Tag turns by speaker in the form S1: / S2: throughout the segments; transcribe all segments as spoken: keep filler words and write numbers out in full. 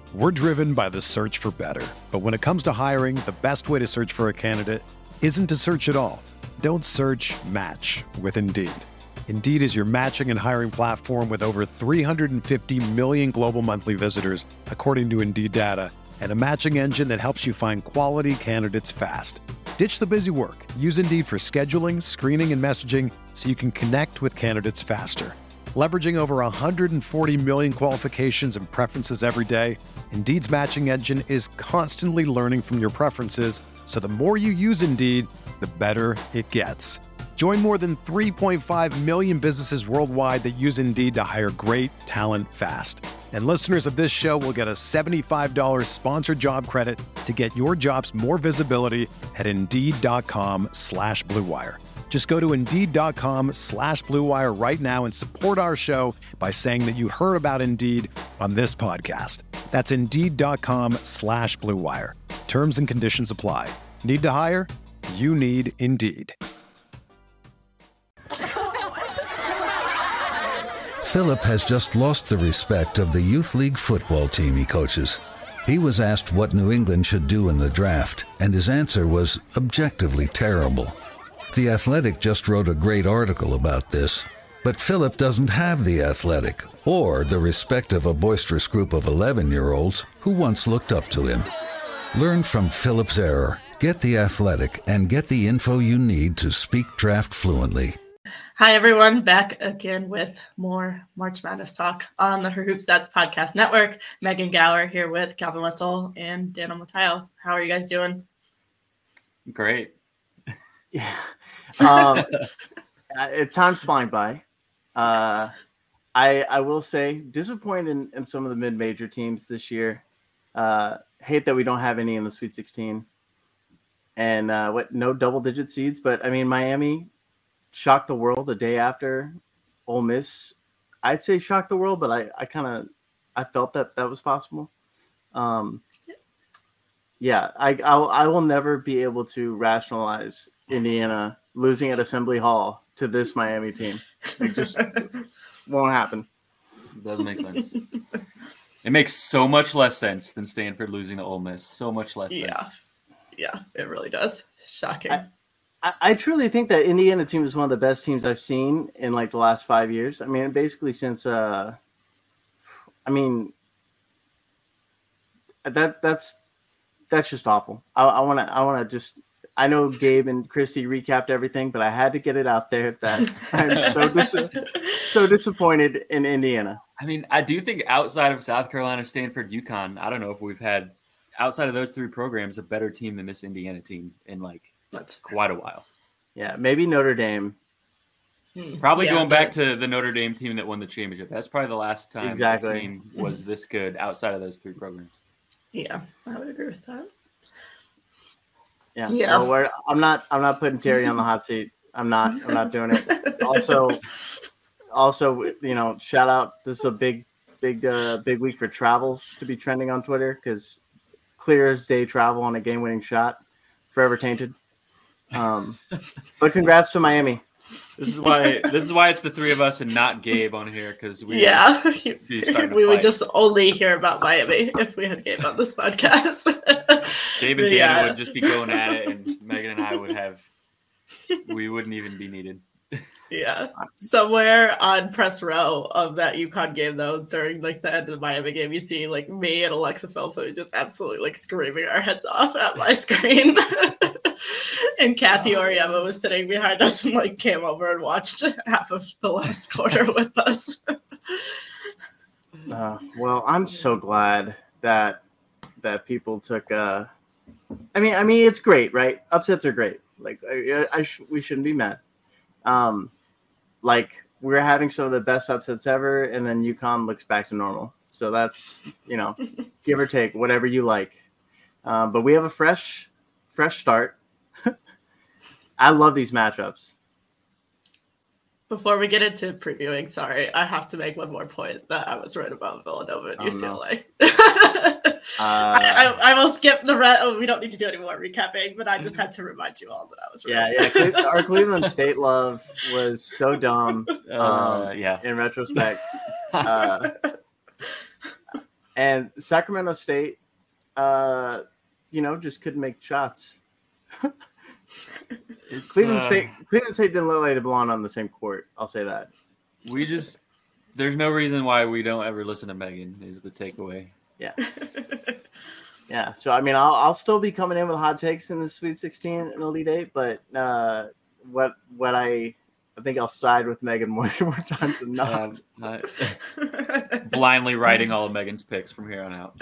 S1: We're driven by the search for better. But when it comes to hiring, the best way to search for a candidate isn't to search at all. Don't search, match with Indeed. Indeed is your matching and hiring platform with over three hundred fifty million global monthly visitors, according to Indeed data, and a matching engine that helps you find quality candidates fast. Ditch the busy work. Use Indeed for scheduling, screening, and messaging so you can connect with candidates faster. Leveraging over one hundred forty million qualifications and preferences every day, Indeed's matching engine is constantly learning from your preferences, so the more you use Indeed, the better it gets. Join more than three point five million businesses worldwide that use Indeed to hire great talent fast. And listeners of this show will get a seventy-five dollars sponsored job credit to get your jobs more visibility at Indeed.com slash Blue Wire. Just go to Indeed.com slash Blue Wire right now and support our show by saying that you heard about Indeed on this podcast. That's Indeed.com slash Blue Wire. Terms and conditions apply. Need to hire? You need Indeed.
S2: Philip has just lost the respect of the youth league football team he coaches. He was asked what New England should do in the draft, and his answer was objectively terrible. The Athletic just wrote a great article about this, but Philip doesn't have The Athletic or the respect of a boisterous group of eleven-year-olds who once looked up to him. Learn from Philip's error, get The Athletic, and get the info you need to speak draft fluently.
S3: Hi, everyone. Back again with more March Madness talk on the Her Hoop Stats Podcast Network. Megan Gower here with Calvin Wetzel and Daniel Matayo. How are you guys doing?
S4: Great.
S5: Yeah. Um, time's flying by. Uh, I I will say disappointed in, in some of the mid-major teams this year. Uh, hate that we don't have any in the Sweet sixteen. And uh, what no double-digit seeds, but I mean Miami shocked the world a day after Ole Miss. I'd say shocked the world, but I, I kind of I felt that that was possible. Um, yeah, I I'll, I will never be able to rationalize Indiana losing at Assembly Hall to this Miami team. It just won't happen.
S4: Doesn't make sense. It makes so much less sense than Stanford losing to Ole Miss. So much less
S3: yeah.
S4: sense.
S3: Yeah, it really does. Shocking.
S5: I, I, I truly think that Indiana team is one of the best teams I've seen in like the last five years. I mean, basically since, uh, I mean, that that's that's just awful. I, I want to I want to just. I know Gabe and Christy recapped everything, but I had to get it out there that I'm so dis- so disappointed in Indiana.
S4: I mean, I do think outside of South Carolina, Stanford, UConn, I don't know if we've had outside of those three programs a better team than this Indiana team in like That's quite a while.
S5: Yeah, maybe Notre Dame.
S4: Probably
S3: yeah,
S4: going
S3: but...
S4: back to the Notre Dame team that won the championship. That's probably the last time
S5: exactly.
S4: the team was this good outside of those three programs.
S3: Yeah, I would agree with that.
S5: Yeah,
S3: yeah.
S5: No, we're, I'm not. I'm not putting Terry on the hot seat. I'm not. I'm not doing it. Also, also, you know, shout out. This is a big, big, uh, big week for travels to be trending on Twitter because clear as day travel on a game-winning shot, forever tainted. Um, but congrats to Miami.
S4: This is why. This is why it's the three of us and not Gabe on here because we.
S3: Yeah,
S4: would be starting to
S3: we
S4: fight.
S3: would just only hear about Miami if we had Gabe on this podcast.
S4: Gabe and
S3: yeah.
S4: Dana would just be going at it, and Megan and I would have. We wouldn't even be needed.
S3: Yeah, somewhere on press row of that UConn game, though, during like the end of the Miami game, you see like me and Alexa Philpott just absolutely like screaming our heads off at my screen. And Kathy Oriema was sitting behind us and like came over and watched half of the last quarter with us.
S5: Uh, well, I'm so glad that that people took. Uh, I mean, I mean, it's great, right? Upsets are great. Like, I, I sh- we shouldn't be mad. Um, like we're having some of the best upsets ever, and then UConn looks back to normal. So that's, you know, give or take, whatever you like. Um, but we have a fresh, fresh start. I love these matchups.
S3: Before we get into previewing, sorry, I have to make one more point that I was right about Villanova and
S5: Oh,
S3: U C L A.
S5: no.
S3: uh, I, I, I will skip the rest. Oh, we don't need to do any more recapping, but I just had to remind you all that I was right.
S5: Yeah, yeah. Cle- Our Cleveland State love was so dumb. Um,
S4: Uh, yeah.
S5: In retrospect. Uh, and Sacramento State, uh, you know, just couldn't make shots.
S4: It's,
S5: Cleveland
S4: uh,
S5: State, Cleveland State didn't look like they belong on the same court. I'll say that.
S4: We just there's no reason why we don't ever listen to Megan. Is the takeaway.
S5: Yeah. Yeah. So I mean, I'll I'll still be coming in with hot takes in the Sweet sixteen and Elite Eight, but uh, what what I I think I'll side with Megan more more times than not.
S4: Um, I, blindly writing all of Megan's picks from here on out.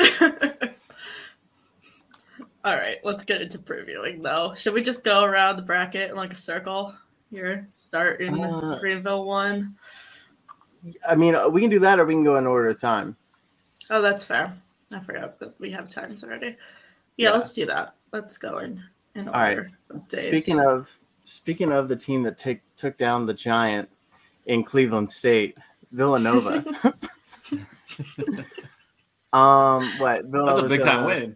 S3: All right, let's get into previewing though. Should we just go around the bracket in like a circle here? Start in uh, Greenville one.
S5: I mean, we can do that, or we can go in order of time.
S3: Oh, that's fair. I forgot that we have times already. Yeah, yeah. Let's do that. Let's go in in order.
S5: All right.
S3: Of days. Speaking
S5: of speaking of the team that take took down the Giant in Cleveland State, Villanova. um, what?
S4: That's a big time uh, win.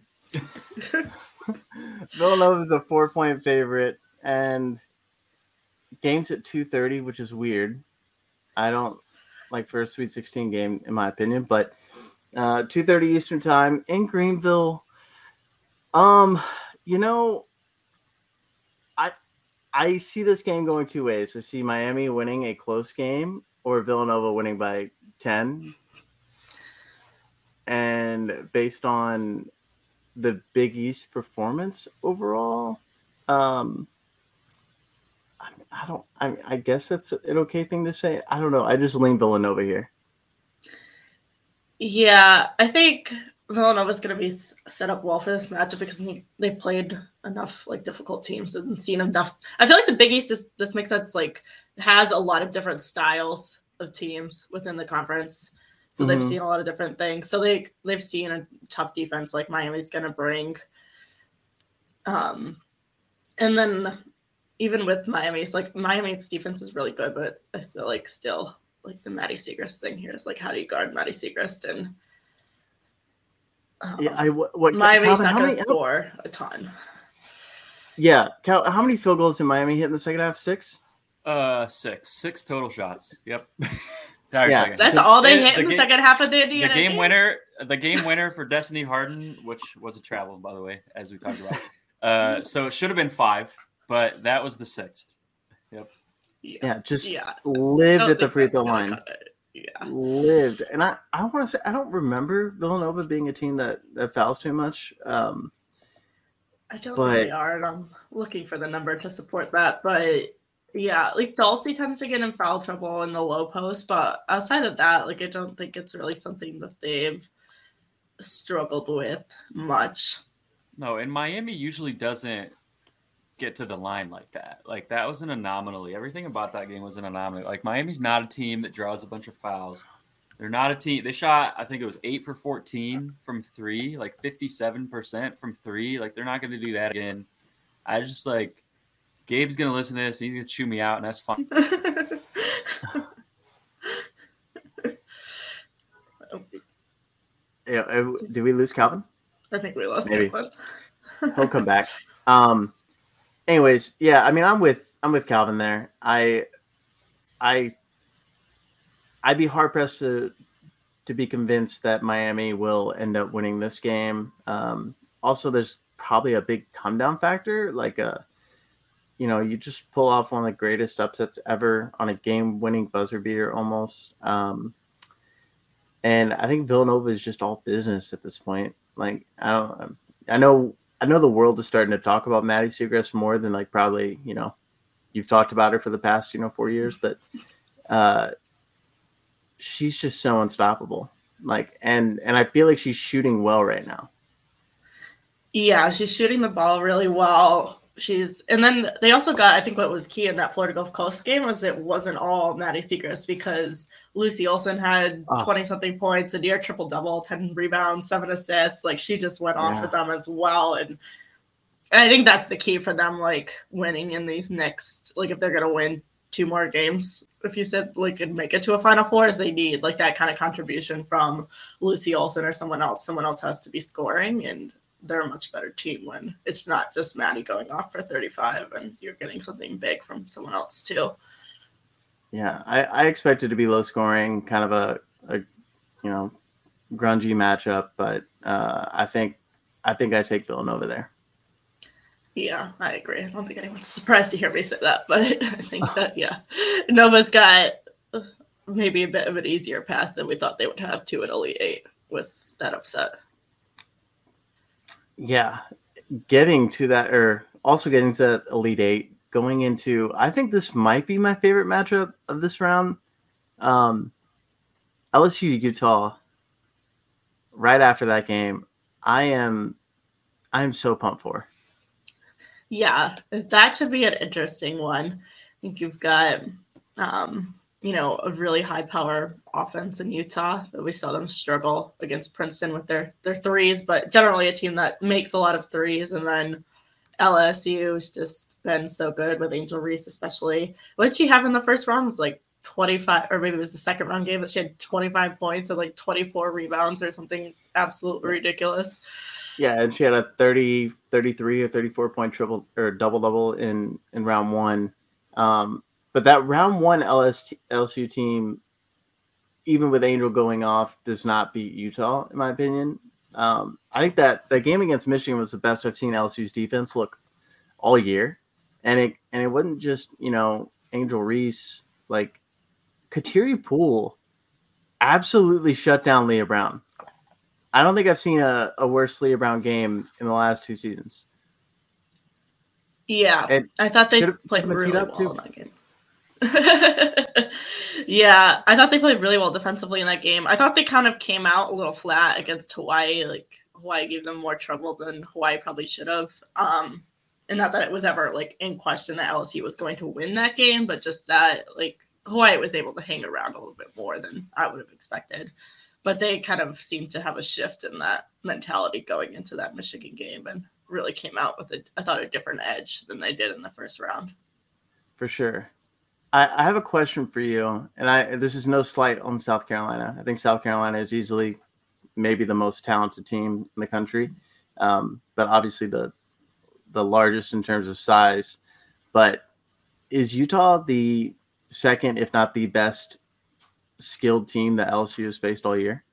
S5: Villanova is a four point favorite, and game's at two thirty, which is weird. I don't like for a Sweet sixteen game, in my opinion, but uh, two thirty Eastern time in Greenville. Um, you know, I I see this game going two ways. I see Miami winning a close game or Villanova winning by ten, and based on the Big East performance overall, um, I, I don't. I, I guess that's an okay thing to say. I don't know. I just lean Villanova here.
S3: Yeah, I think Villanova's going to be set up well for this matchup because they played enough like difficult teams and seen enough. I feel like the Big East is this makes sense. Like has a lot of different styles of teams within the conference. So they've mm-hmm. seen a lot of different things. So they, they've seen a tough defense like Miami's going to bring. Um, and then even with Miami's, like Miami's defense is really good, but I feel like still like the Maddie Siegrist thing here is like, how do you guard Maddie Siegrist? And um,
S5: yeah, I, what,
S3: Miami's
S5: Calvin,
S3: not going to score a ton.
S5: Yeah. Cal, how many field goals did Miami hit in the second half? Six?
S4: Uh, six. Six total shots. Yep.
S3: Yeah, second. That's so, all they hit the in the game, second half of the Indiana
S4: the game,
S3: game
S4: winner. The game winner for Destiny Harden, which was a travel, by the way, as we talked about. Uh, so it should have been five, but that was the sixth. Yep.
S5: Yeah, yeah just yeah. lived at the free throw line.
S3: Yeah,
S5: lived, and I, I want to say I don't remember Villanova being a team that, that fouls too much. Um,
S3: I don't
S5: but,
S3: think they are, and I'm looking for the number to support that, but. Yeah, like Dulcie tends to get in foul trouble in the low post, but outside of that, like I don't think it's really something that they've struggled with much.
S4: No, and Miami usually doesn't get to the line like that. Like that was an anomaly. Everything about that game was an anomaly. Like Miami's not a team that draws a bunch of fouls. They're not a team. They shot, I think it was eight for fourteen from three, like fifty-seven percent from three. Like they're not going to do that again. I just like. Gabe's going to listen to this. He's going to chew me out, and that's fine.
S5: yeah, did we lose Calvin?
S3: I think we lost
S5: Maybe.
S3: Calvin.
S5: He'll come back. Um. Anyways, yeah, I mean, I'm with I'm with Calvin there. I, I, I'd be hard pressed to to be convinced that Miami will end up winning this game. Um. Also, there's probably a big come down factor, like a. You know, you just pull off one of the greatest upsets ever on a game-winning buzzer beater almost. Um, and I think Villanova is just all business at this point. Like, I don't, I know, I know the world is starting to talk about Maddie Siegrist more than like probably, you know, you've talked about her for the past, you know, four years, but uh, she's just so unstoppable. Like, and and I feel like she's shooting well right now.
S3: Yeah, she's shooting the ball really well. She's and then they also got I think what was key in that Florida Gulf Coast game was it wasn't all Maddie Siegrist because Lucy Olson had twenty oh. something points, a near triple double, ten rebounds, seven assists. Like she just went off yeah. with them as well, and I think that's the key for them, like winning in these next like if they're gonna win two more games. If you said like and make it to a Final Four, is they need like that kind of contribution from Lucy Olson or someone else. Someone else has to be scoring and. They're a much better team when it's not just Maddie going off for thirty-five and you're getting something big from someone else too.
S5: Yeah, I, I expect it to be low scoring, kind of a, a you know, grungy matchup, but uh, I think I think I take Villanova there.
S3: Yeah, I agree. I don't think anyone's surprised to hear me say that, but I think that, yeah, Nova's got maybe a bit of an easier path than we thought they would have to an Elite Eight with that upset.
S5: Yeah, getting to that, or also getting to that Elite Eight, going into, I think this might be my favorite matchup of this round. Um, L S U Utah. Right after that game, I am, I am so pumped for.
S3: Yeah, that should be an interesting one. I think you've got, um, you know, a really high power offense in Utah that we saw them struggle against Princeton with their their threes, but generally a team that makes a lot of threes. And then L S U has just been so good with Angel Reese, especially. What did she have in the first round? It was like twenty-five, or maybe it was the second round game, but she had twenty-five points and like twenty-four rebounds or something absolutely ridiculous.
S5: Yeah, and she had a thirty, thirty-three or thirty-four point triple or double double in in round one. Um, but that round one L S U team, even with Angel going off, does not beat Utah, in my opinion. Um, I think that the game against Michigan was the best I've seen L S U's defense look all year, and it and it wasn't just, you know, Angel Reese. Like, Kateri Poole absolutely shut down Leah Brown. I don't think I've seen a, a worse Leah Brown game in the last two seasons.
S3: Yeah,
S5: and
S3: I thought they played really well
S5: too.
S3: in that game. Yeah, I thought they played really well defensively in that game. I thought they kind of came out a little flat against Hawaii. Like, Hawaii gave them more trouble than Hawaii probably should have. Um, and not that it was ever like in question that L S U was going to win that game, but just that like Hawaii was able to hang around a little bit more than I would have expected. But they kind of seemed to have a shift in that mentality going into that Michigan game and really came out with, a, I thought, a different edge than they did in the first round.
S5: For sure. I, I have a question for you, and I this is no slight on South Carolina. I think South Carolina is easily maybe the most talented team in the country, um, but obviously the the largest in terms of size. But is Utah the second, if not the best, skilled team that L S U has faced all year?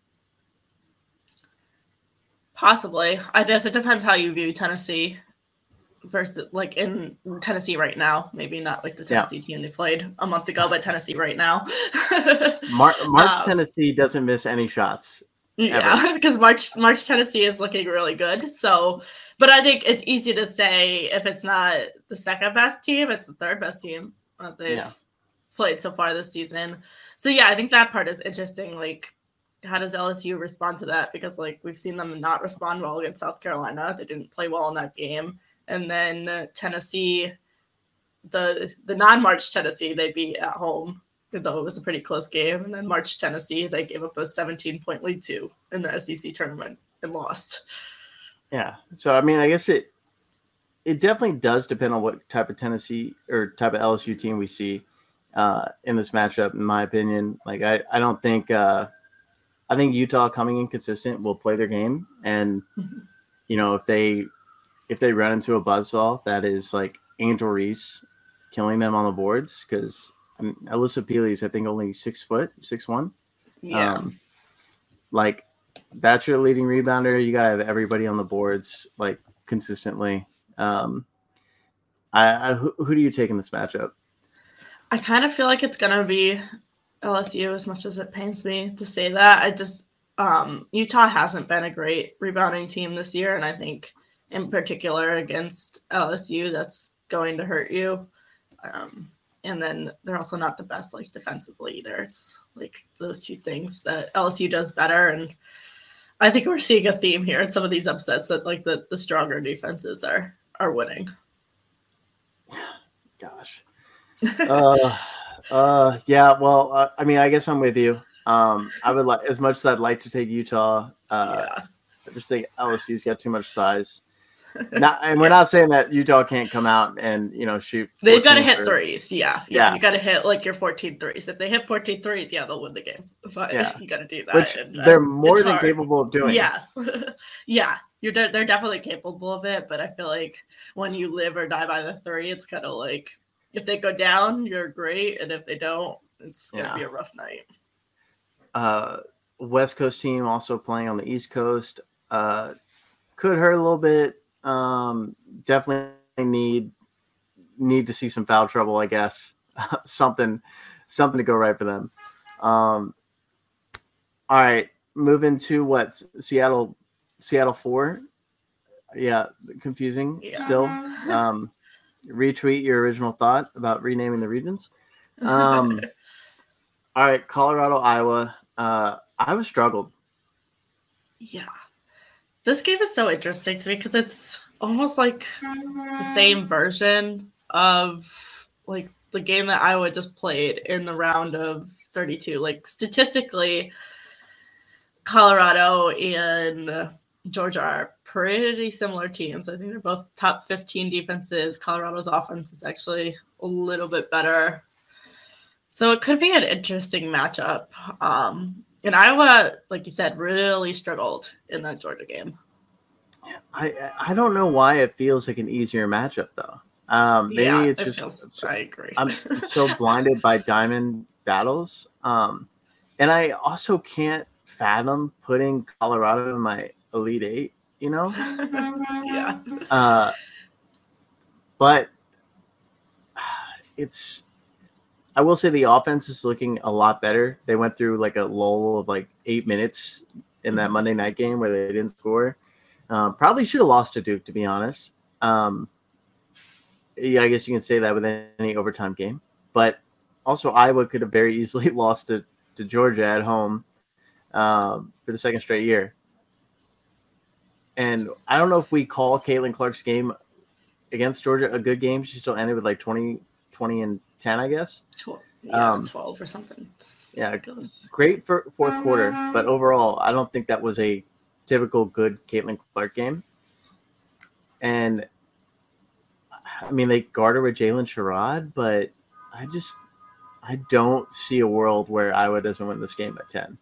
S3: Possibly. I guess it depends how you view Tennessee versus like in Tennessee right now. Maybe not like the Tennessee yeah. team they played a month ago, but Tennessee right now.
S5: Mar- March
S3: um,
S5: Tennessee doesn't miss any shots.
S3: Yeah, because March March Tennessee is looking really good. So, but I think it's easy to say if it's not the second best team, it's the third best team that they've yeah. played so far this season. So yeah, I think that part is interesting. Like, how does L S U respond to that? Because like we've seen them not respond well against South Carolina. They didn't play well in that game. And then uh, Tennessee, the the non-March Tennessee, they beat at home, though it was a pretty close game. And then March Tennessee, they gave up a seventeen-point lead to in the S E C tournament and lost.
S5: Yeah. So, I mean, I guess it it definitely does depend on what type of Tennessee or type of L S U team we see uh, in this matchup, in my opinion. Like, I, I don't think uh, – I think Utah coming in consistent will play their game. And, mm-hmm. you know, if they if they run into a buzzsaw that is like Angel Reese killing them on the boards, because I mean, Alyssa Peely's, I think, only six foot, six one.
S3: Yeah.
S5: Um, like, that's your leading rebounder. You got to have everybody on the boards, like, consistently. Um, I, I who, who do you take in this matchup?
S3: I kind of feel like it's going to be L S U, as much as it pains me to say that. I just um, Utah hasn't been a great rebounding team this year, and I think in particular against L S U, that's going to hurt you. Um, and then they're also not the best like defensively either. It's like those two things that L S U does better, and I think we're seeing a theme here in some of these upsets that like the, the stronger defenses are are winning.
S5: Gosh. uh, uh, yeah, well, uh, I mean, I guess I'm with you. Um, I would like, as much as I'd like to take Utah, uh,
S3: yeah.
S5: I just think L S U's got too much size. Not, and we're not saying that Utah can't come out and, you know, shoot.
S3: They've got to hit threes. Yeah. Yeah.
S5: yeah.
S3: You got to hit like your fourteen threes. If they hit fourteen threes, yeah, they'll win the game. But
S5: yeah.
S3: you got to do that.
S5: Which
S3: and, uh,
S5: they're more than
S3: hard.
S5: capable of doing.
S3: Yes. yeah. You're de- they're definitely capable of it. But I feel like when you live or die by the three, it's kind of like if they go down, you're great. And if they don't, it's going to
S5: yeah.
S3: be a rough night.
S5: Uh, West Coast team also playing on the East Coast. Uh, could hurt a little bit. Um, definitely need need to see some foul trouble, I guess. something something to go right for them. Um, all right, moving to what Seattle Seattle four. Yeah, confusing
S3: Yeah.
S5: still. Um, retweet your original thought about renaming the regions. Um, all right, Colorado, Iowa. Uh, Iowa struggled.
S3: Yeah. This game is so interesting to me because it's almost like the same version of like the game that Iowa just played in the round of thirty-two. Like statistically, Colorado and Georgia are pretty similar teams. I think they're both top fifteen defenses. Colorado's offense is actually a little bit better. So it could be an interesting matchup. Um, and Iowa, like you said, really struggled in that Georgia game.
S5: I I don't know why it feels like an easier matchup though. Um, maybe
S3: yeah,
S5: it's
S3: it
S5: just
S3: feels, I agree.
S5: I'm so blinded by diamond battles, um, and I also can't fathom putting Colorado in my Elite Eight. You know,
S3: yeah.
S5: uh, but it's. I will say the offense is looking a lot better. They went through like a lull of like eight minutes in that Monday night game where they didn't score. Uh, probably should have lost to Duke, to be honest. Um, yeah, I guess you can say that with any overtime game. But also Iowa could have very easily lost to, to Georgia at home um, for the second straight year. And I don't know if we call Caitlin Clark's game against Georgia a good game. She still ended with like twenty, twenty and ten, I guess.
S3: twelve, yeah,
S5: um,
S3: twelve or something. It's
S5: yeah,
S3: ridiculous.
S5: Great for fourth quarter, but overall, I don't think that was a typical good Caitlin Clark game. And I mean, they guard her with Jalen Sherrod, but I just I don't see a world where Iowa doesn't win this game by ten.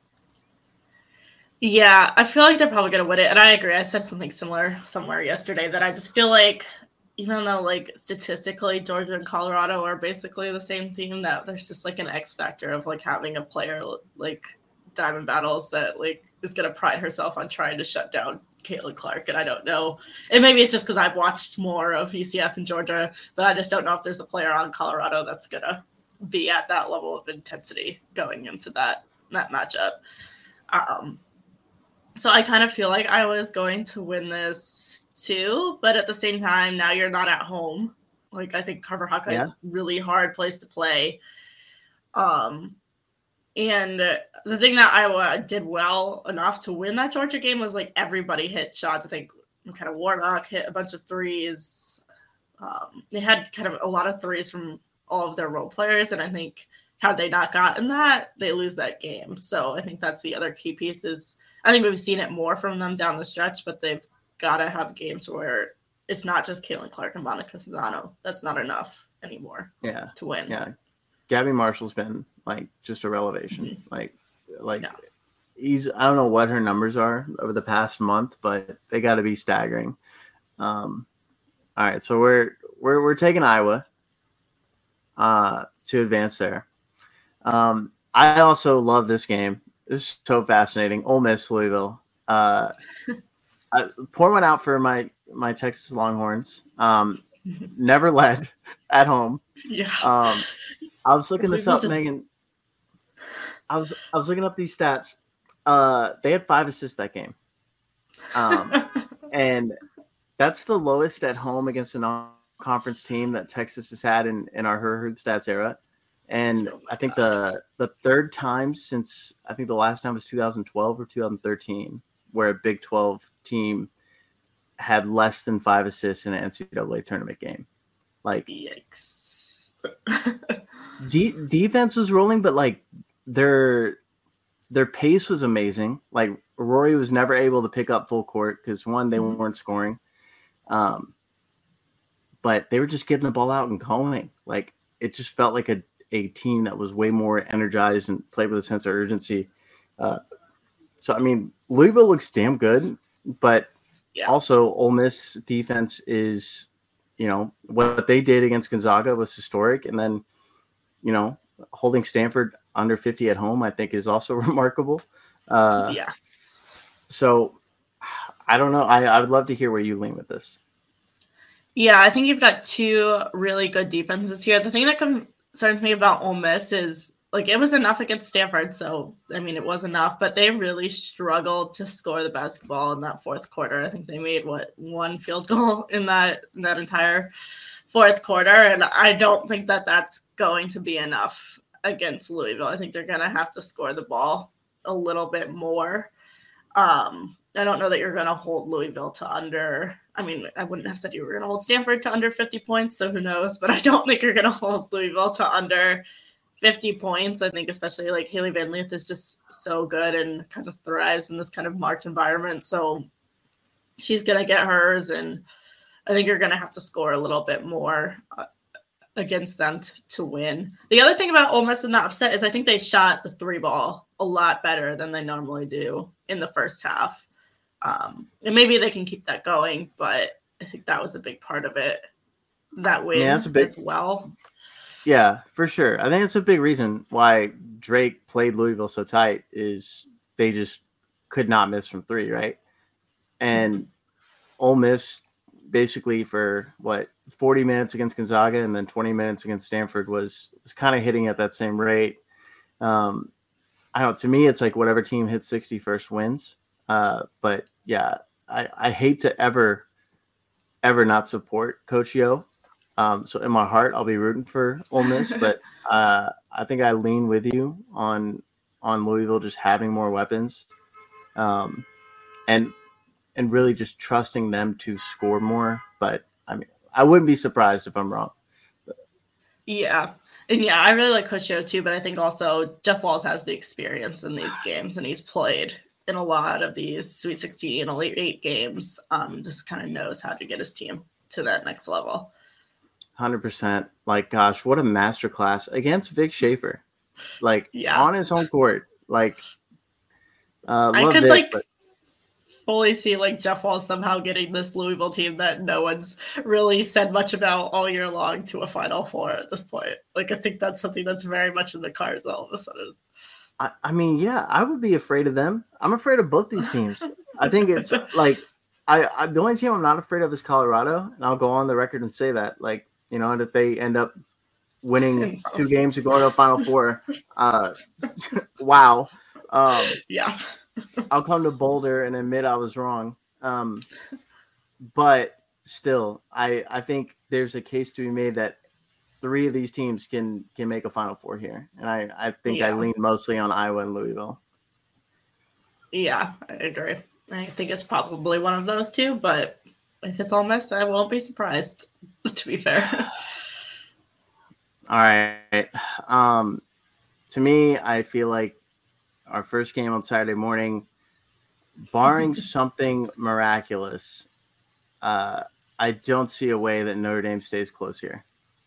S3: Yeah, I feel like they're probably going to win it. And I agree. I said something similar somewhere yesterday that I just feel like even though like statistically Georgia and Colorado are basically the same team, that there's just like an X factor of like having a player like Diamond Battles that like is going to pride herself on trying to shut down Caitlin Clark. And I don't know. And maybe it's just because I've watched more of U C F and Georgia, but I just don't know if there's a player on Colorado that's going to be at that level of intensity going into that, that matchup. Um, So I kind of feel like I was going to win this too, but at the same time, now you're not at home. Like I think Carver Hawkeye yeah. is a really hard place to play. Um, and the thing that Iowa did well enough to win that Georgia game was like everybody hit shots. I think kind of Warnock hit a bunch of threes. Um, they had kind of a lot of threes from all of their role players, and I think had they not gotten that, they lose that game. So I think that's the other key piece is I think we've seen it more from them down the stretch, but they've got to have games where it's not just Caitlin Clark and Monica Cesano. That's not enough anymore.
S5: Yeah,
S3: to win.
S5: Yeah, Gabby Marshall's been like just a revelation. Mm-hmm. Like, like no. he's I don't know what her numbers are over the past month, but they got to be staggering. Um, all right, so we're we're we're taking Iowa uh, to advance there. Um, I also love this game. This is so fascinating. Ole Miss, Louisville. Uh, I pour one out for my my Texas Longhorns. Um, never led at home.
S3: Yeah.
S5: Um, I was looking this up, just... Megan. I was I was looking up these stats. Uh, they had five assists that game, um, and that's the lowest at home against a non-conference team that Texas has had in in our Her Hoop Stats era. And oh I think God. the the third time since I think the last time was two thousand twelve or two thousand thirteen, where a Big twelve team had less than five assists in an N C double A tournament game. Like,
S3: yikes!
S5: de- defense was rolling, but like their their pace was amazing. Like Rory was never able to pick up full court because one, they mm-hmm. weren't scoring, um, but they were just getting the ball out and going. Like it just felt like a a team that was way more energized and played with a sense of urgency. Uh, so, I mean, Louisville looks damn good, but yeah. also Ole Miss defense is, you know, what they did against Gonzaga was historic. And then, you know, holding Stanford under fifty at home, I think is also remarkable. Uh,
S3: yeah.
S5: So I don't know. I, I would love to hear where you lean with this.
S3: Yeah, I think you've got two really good defenses here. The thing that concerns me about Ole Miss is, like, it was enough against Stanford, so, I mean, it was enough, but they really struggled to score the basketball in that fourth quarter. I think they made, what, one field goal in that in that entire fourth quarter, and I don't think that that's going to be enough against Louisville. I think they're going to have to score the ball a little bit more. Um, I don't know that you're going to hold Louisville to under – I mean, I wouldn't have said you were going to hold Stanford to under fifty points, so who knows, but I don't think you're going to hold Louisville to under – fifty points. I think especially like Haley Van Leeuwen is just so good and kind of thrives in this kind of March environment. So she's going to get hers. And I think you're going to have to score a little bit more uh, against them to, to win. The other thing about Ole Miss in the upset is I think they shot the three ball a lot better than they normally do in the first half. Um, and maybe they can keep that going, but I think that was a big part of it. That win
S5: yeah, that's a big,
S3: as well.
S5: Yeah, for sure. I think it's a big reason why Drake played Louisville so tight is they just could not miss from three, right? And mm-hmm. Ole Miss basically for what forty minutes against Gonzaga and then twenty minutes against Stanford was was kind of hitting at that same rate. Um, I don't know. To me, it's like whatever team hits sixty first wins. Uh, but yeah, I, I hate to ever, ever not support Coach Yo. Um, so in my heart, I'll be rooting for Ole Miss, but uh, I think I lean with you on on Louisville just having more weapons, um, and and really just trusting them to score more. But I mean, I wouldn't be surprised if I'm wrong.
S3: Yeah, and yeah, I really like Coach Yo too, but I think also Jeff Walz has the experience in these games, and he's played in a lot of these Sweet sixteen and Elite Eight games. Um, just kind of knows how to get his team to that next level.
S5: one hundred percent. Like, gosh, what a masterclass against Vic Schaefer. Like, yeah. on his home court. Like, uh,
S3: I
S5: love
S3: could,
S5: Vic,
S3: like,
S5: but...
S3: fully see, like, Jeff Walz somehow getting this Louisville team that no one's really said much about all year long to a Final Four at this point. Like, I think that's something that's very much in the cards all of a sudden.
S5: I, I mean, yeah, I would be afraid of them. I'm afraid of both these teams. I think it's, like, I, I the only team I'm not afraid of is Colorado, and I'll go on the record and say that. Like, you know, that they end up winning two games and going to a Final Four. Uh, wow. Um,
S3: yeah.
S5: I'll come to Boulder and admit I was wrong. Um, but still, I, I think there's a case to be made that three of these teams can can make a Final Four here. And I, I think yeah. I lean mostly on Iowa and Louisville.
S3: Yeah, I agree. I think it's probably one of those two, but if it's Ole Miss, I won't be surprised, to be fair.
S5: All right. Um, to me, I feel like our first game on Saturday morning, barring something miraculous, uh, I don't see a way that Notre Dame stays close here.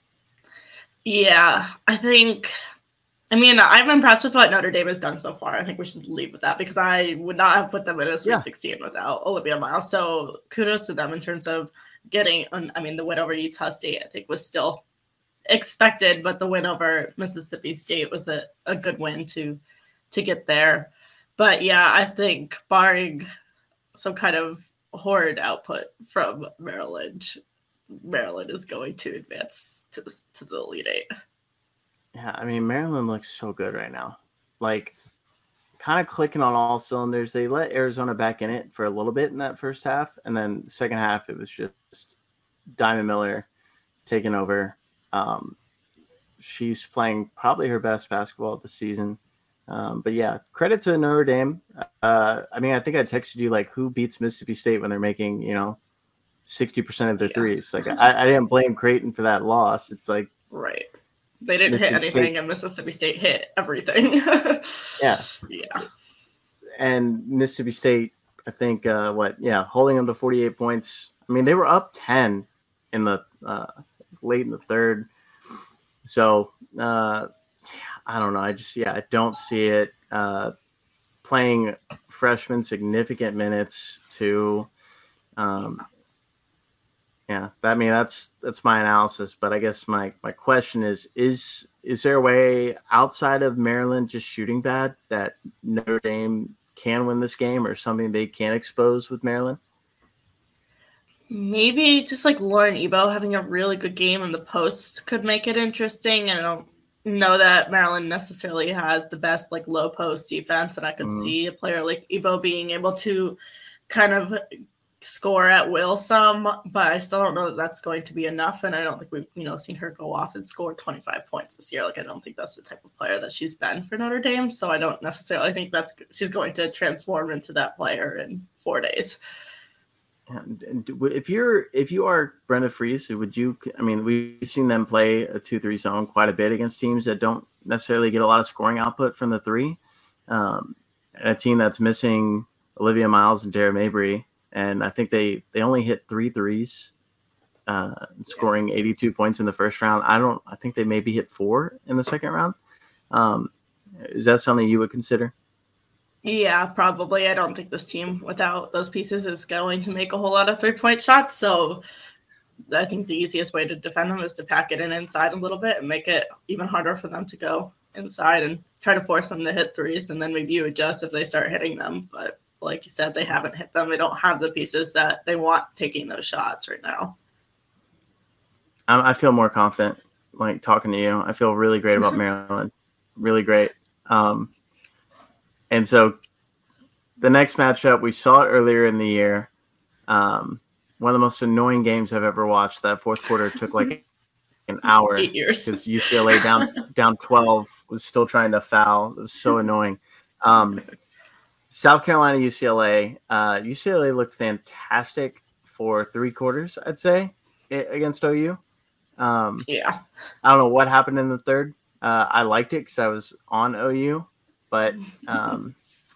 S3: Yeah, I think – I mean, I'm impressed with what Notre Dame has done so far. I think we should leave with that because I would not have put them in a Sweet yeah. sixteen without Olivia Miles. So kudos to them in terms of getting – I mean, the win over Utah State I think was still expected, but the win over Mississippi State was a, a good win to to get there. But, yeah, I think barring some kind of horrid output from Maryland, Maryland is going to advance to, to the Elite Eight.
S5: Yeah, I mean, Maryland looks so good right now. Like, kind of clicking on all cylinders. They let Arizona back in it for a little bit in that first half, and then second half it was just Diamond Miller taking over. Um, she's playing probably her best basketball of the season. Um, but, yeah, credit to Notre Dame. Uh, I mean, I think I texted you, like, who beats Mississippi State when they're making, you know, sixty percent of their yeah. threes. Like, I, I didn't blame Creighton for that loss. It's like –
S3: right. They didn't hit anything, State. And Mississippi State hit everything.
S5: yeah.
S3: Yeah.
S5: And Mississippi State, I think, uh, what, yeah, holding them to forty-eight points. I mean, they were up ten in the uh, late in the third. So, uh, I don't know. I just, yeah, I don't see it. Uh, playing freshmen significant minutes too. Um, Yeah, I mean, that's that's my analysis. But I guess my, my question is, is is there a way outside of Maryland just shooting bad that Notre Dame can win this game or something they can expose with Maryland?
S3: Maybe just like Lauren Ebo having a really good game in the post could make it interesting. And I don't know that Maryland necessarily has the best like low post defense. And I could mm. see a player like Ebo being able to kind of score at will some, but I still don't know that that's going to be enough. And I don't think we've, you know, seen her go off and score twenty-five points this year. Like, I don't think that's the type of player that she's been for Notre Dame. So I don't necessarily think that's, she's going to transform into that player in four days.
S5: And, and if you're, if you are Brenda Frese, would you, I mean, we've seen them play a two three zone quite a bit against teams that don't necessarily get a lot of scoring output from the three. Um, and a team that's missing Olivia Miles and Dara Mabry. And I think they, they only hit three threes, uh, scoring eighty-two points in the first round. I don't, I think they maybe hit four in the second round. Um, is that something you would consider?
S3: Yeah, probably. I don't think this team without those pieces is going to make a whole lot of three-point shots. So I think the easiest way to defend them is to pack it in inside a little bit and make it even harder for them to go inside and try to force them to hit threes. And then maybe you adjust if they start hitting them. But like you said, they haven't hit them. They don't have the pieces that they want taking those shots right now.
S5: I feel more confident, like, talking to you. I feel really great about Maryland. Really great. Um, and so the next matchup, we saw it earlier in the year. Um, one of the most annoying games I've ever watched. That fourth quarter took like an hour.
S3: Eight years.
S5: Because U C L A down down twelve was still trying to foul. It was so annoying. Um, South Carolina, U C L A. Uh, U C L A looked fantastic for three quarters, I'd say, against O U. Um,
S3: yeah.
S5: I don't know what happened in the third. Uh, I liked it because I was on O U, but um,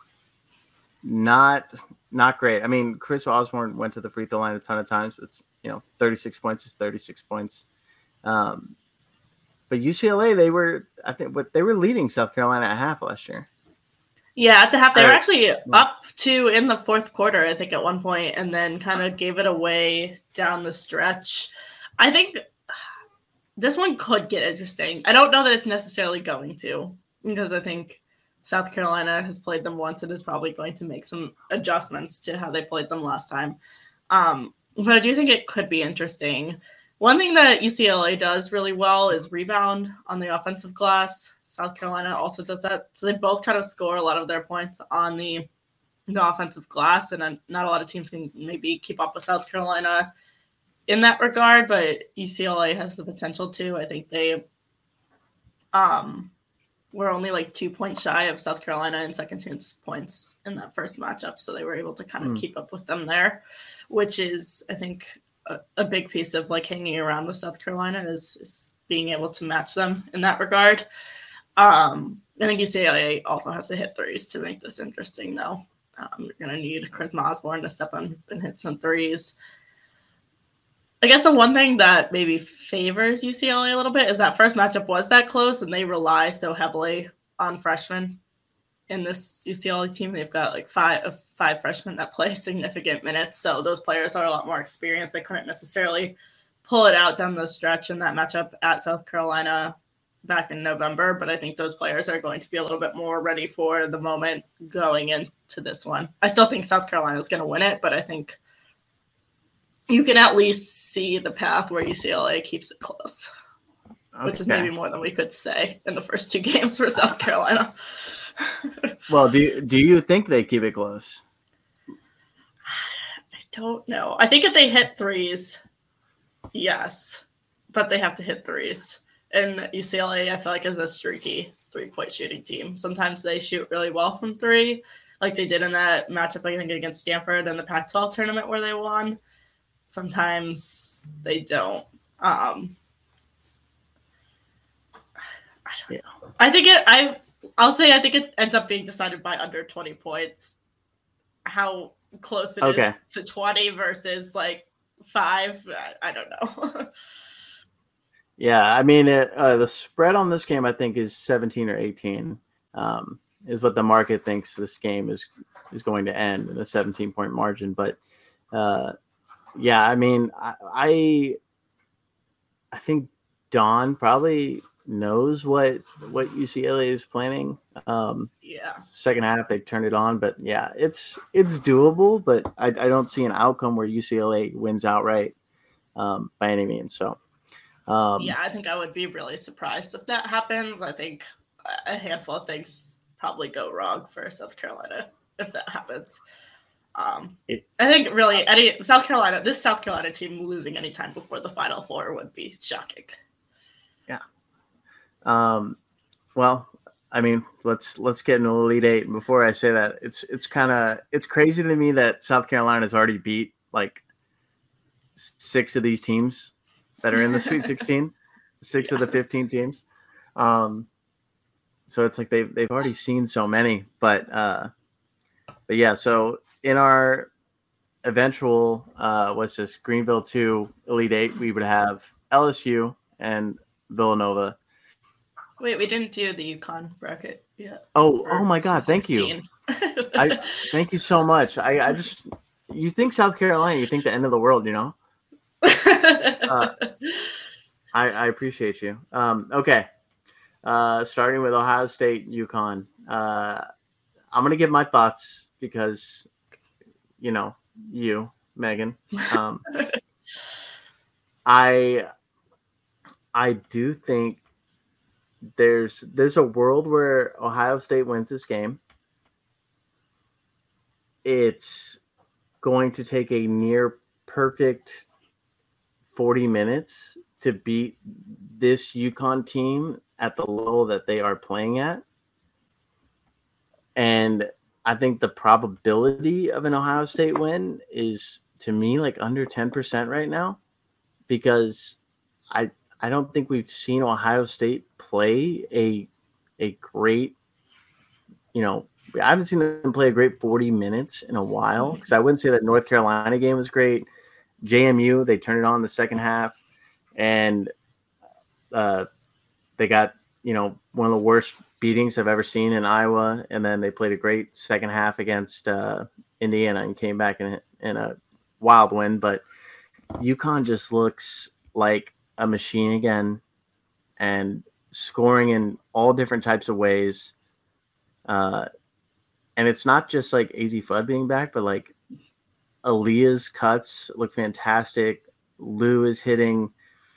S5: not not great. I mean, Chris Osborne went to the free throw line a ton of times, but it's, you know, thirty-six points is thirty-six points. Um, but U C L A, they were, I think, but they were leading South Carolina at half last year.
S3: Yeah, at the half, they were actually up to in the fourth quarter, I think, at one point, and then kind of gave it away down the stretch. I think this one could get interesting. I don't know that it's necessarily going to, because I think South Carolina has played them once and is probably going to make some adjustments to how they played them last time. Um, but I do think it could be interesting. One thing that U C L A does really well is rebound on the offensive glass. South Carolina also does that. So they both kind of score a lot of their points on the, the offensive glass, and not a lot of teams can maybe keep up with South Carolina in that regard, but U C L A has the potential to. I think they um, were only like two points shy of South Carolina in second chance points in that first matchup, so they were able to kind of mm. keep up with them there, which is, I think, a, a big piece of like hanging around with South Carolina is, is being able to match them in that regard. Um, I think U C L A also has to hit threes to make this interesting, though. Um, you're going to need Chris Osborne to step on and hit some threes. I guess the one thing that maybe favors U C L A a little bit is that first matchup was that close, and they rely so heavily on freshmen in this U C L A team. They've got like five five freshmen that play significant minutes, so those players are a lot more experienced. They couldn't necessarily pull it out down the stretch in that matchup at South Carolina back in November, but I think those players are going to be a little bit more ready for the moment going into this one. I still think South Carolina is going to win it, but I think you can at least see the path where U C L A keeps it close, okay. which is maybe more than we could say in the first two games for South Carolina.
S5: Well, do you, do you think they keep it close?
S3: I don't know. I think if they hit threes, yes, but they have to hit threes. And U C L A, I feel like, is a streaky three-point shooting team. Sometimes they shoot really well from three, like they did in that matchup, I think, against Stanford in the Pac twelve tournament where they won. Sometimes they don't. Um, I don't know. I think it. I. I'll say I think it ends up being decided by under twenty points. How close it okay. is to twenty versus like five. I, I don't know.
S5: Yeah, I mean, it, uh, the spread on this game, I think, is seventeen or eighteen, um, is what the market thinks this game is is going to end in a seventeen-point margin. But, uh, yeah, I mean, I, I I think Dawn probably knows what what U C L A is planning. Um,
S3: yeah.
S5: Second half they turned it on, but yeah, it's it's doable. But I, I don't see an outcome where U C L A wins outright um, by any means. So um,
S3: yeah, I think I would be really surprised if that happens. I think a handful of things probably go wrong for South Carolina if that happens. Um,
S5: it,
S3: I think really any South Carolina, this South Carolina team losing any time before the Final Four would be shocking.
S5: Yeah. Um, well, I mean, let's let's get into Elite Eight. Before I say that, it's it's kind of it's crazy to me that South Carolina has already beat like six of these teams that are in the Sweet sixteen, six yeah. of the fifteen teams. Um, so it's like they've they've already seen so many, but uh, but yeah. So in our eventual, uh, what's this Greenville two Elite Eight, we would have L S U and Villanova.
S3: Wait, we didn't do the UConn bracket yet.
S5: Oh, oh my God! Thank you. I thank you so much. I, I just you think South Carolina, you think the end of the world, you know. uh, I, I appreciate you. Um, okay, uh, starting with Ohio State, UConn. Uh, I'm gonna give my thoughts because, you know, you, Megan. Um, I I do think. There's there's a world where Ohio State wins this game. It's going to take a near perfect forty minutes to beat this UConn team at the level that they are playing at. And I think the probability of an Ohio State win is, to me, like under ten percent right now, because I I don't think we've seen Ohio State play a a great, you know, I haven't seen them play a great forty minutes in a while, because I wouldn't say that North Carolina game was great. J M U, they turned it on in the second half, and uh, they got, you know, one of the worst beatings I've ever seen in Iowa, and then they played a great second half against uh, Indiana and came back in, in a wild win. But UConn just looks like a machine again, and scoring in all different types of ways. Uh, and it's not just like A Z Fudd being back, but like Aaliyah's cuts look fantastic. Lou is hitting,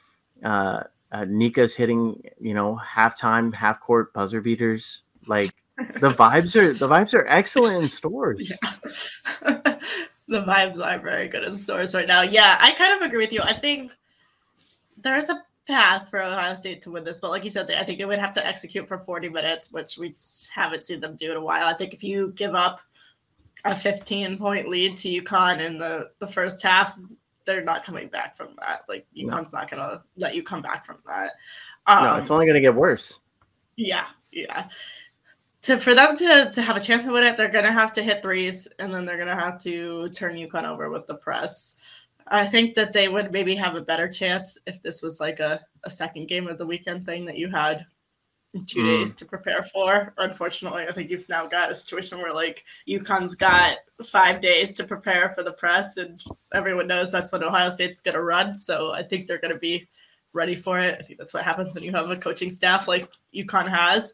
S5: uh, uh, Nika's hitting, you know, halftime, half court buzzer beaters. Like the vibes are, the vibes are excellent in Stores.
S3: Yeah. The vibes are very good in Stores right now. Yeah, I kind of agree with you. I think there's a path for Ohio State to win this, but like you said, I think they would have to execute for forty minutes, which we haven't seen them do in a while. I think if you give up a fifteen-point lead to UConn in the, the first half, they're not coming back from that. Like, UConn's no. not going to let you come back from that. Um,
S5: no, it's only going to get worse.
S3: Yeah, yeah. To For them to, to have a chance to win it, they're going to have to hit threes, and then they're going to have to turn UConn over with the press. I think that they would maybe have a better chance if this was like a, a second game of the weekend thing that you had two mm. days to prepare for. Unfortunately, I think you've now got a situation where like UConn's got five days to prepare for the press, and everyone knows that's what Ohio State's going to run. So I think they're going to be ready for it. I think that's what happens when you have a coaching staff like UConn has.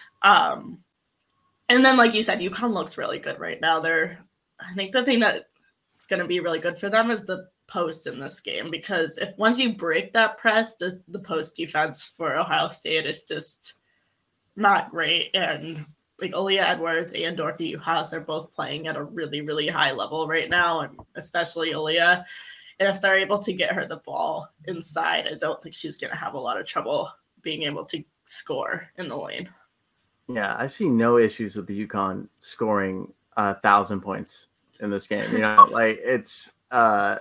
S3: Um, and then, like you said, UConn looks really good right now. They're, I think the thing that it's going to be really good for them is the post in this game, because if once you break that press, the, the post defense for Ohio State is just not great. And like Aaliyah Edwards and Dorothy Uhas are both playing at a really, really high level right now, and especially Aaliyah. And if they're able to get her the ball inside, I don't think she's going to have a lot of trouble being able to score in the lane.
S5: Yeah, I see no issues with the UConn scoring a thousand points in this game. You know, like it's uh,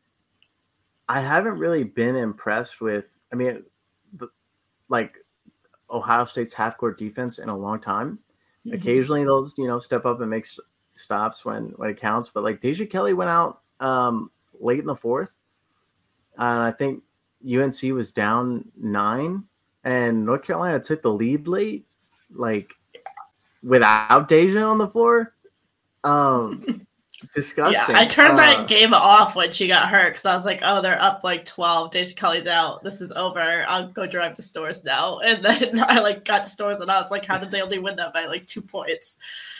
S5: I haven't really been impressed with, I mean, the, like Ohio State's half-court defense in a long time. Mm-hmm. Occasionally they'll, you know, step up and make stops when, when it counts. But like Deja Kelly went out um, late in the fourth. And I think U N C was down nine, and North Carolina took the lead late, like without Deja on the floor. Um, disgusting.
S3: Yeah, I turned
S5: uh,
S3: that game off when she got hurt because I was like, oh, they're up like twelve. Deja Kelly's out. This is over. I'll go drive to Stores now. And then I like got to Stores and I was like, how did they only win that by like two points?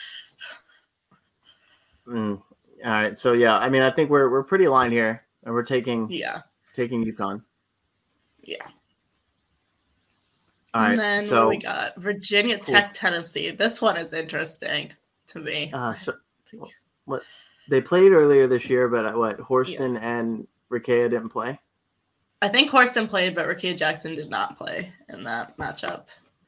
S5: Mm, all right. So yeah, I mean, I think we're we're pretty aligned here, and we're taking
S3: Yeah.
S5: taking UConn.
S3: Yeah.
S5: All right.
S3: And then
S5: so
S3: what we got Virginia
S5: cool.
S3: Tech, Tennessee. This one is interesting to me.
S5: Uh, so what they played earlier this year, but what Horston yeah. and Rickea didn't play.
S3: I think Horston played, but Rickea Jackson did not play in that matchup.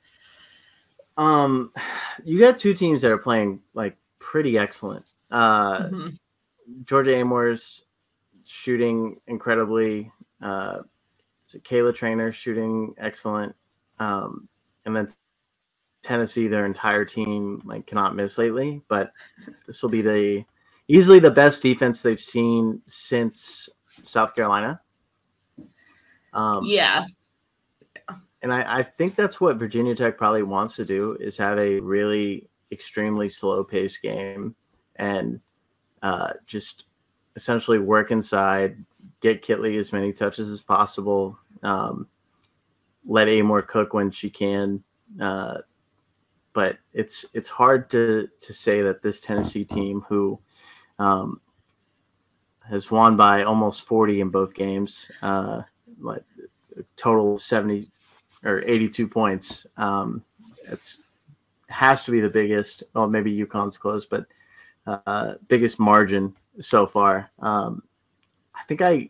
S5: Um, you got two teams that are playing like pretty excellent. Uh, mm-hmm. Georgia Amore's shooting incredibly. Uh, so Kayla Trainer shooting excellent. Um, and then Tennessee, their entire team like cannot miss lately. But this will be the easily the best defense they've seen since South Carolina. Um,
S3: yeah.
S5: And I, I think that's what Virginia Tech probably wants to do is have a really extremely slow paced game and uh, just essentially work inside, get Kitley as many touches as possible, um, let Amore cook when she can. Uh, but it's it's hard to to say that this Tennessee team who um, has won by almost forty in both games, uh, like a total of seventy or eighty-two points. Um, it's has to be the biggest. Well, maybe UConn's close, but uh, biggest margin so far. Um, I think I.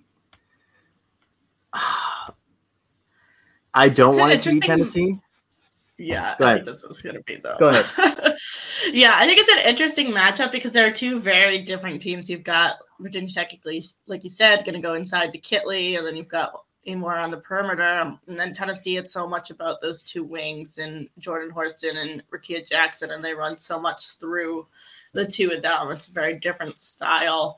S5: I don't want it to be Tennessee.
S3: Yeah, I think that's what it's going to be, though.
S5: Go ahead.
S3: Yeah, I think it's an interesting matchup because there are two very different teams. You've got Virginia Tech, like you said, going to go inside to Kitley, and then you've got Amore on the perimeter. And then Tennessee, it's so much about those two wings and Jordan Horston and Rickea Jackson, and they run so much through the two of them. It's a very different style.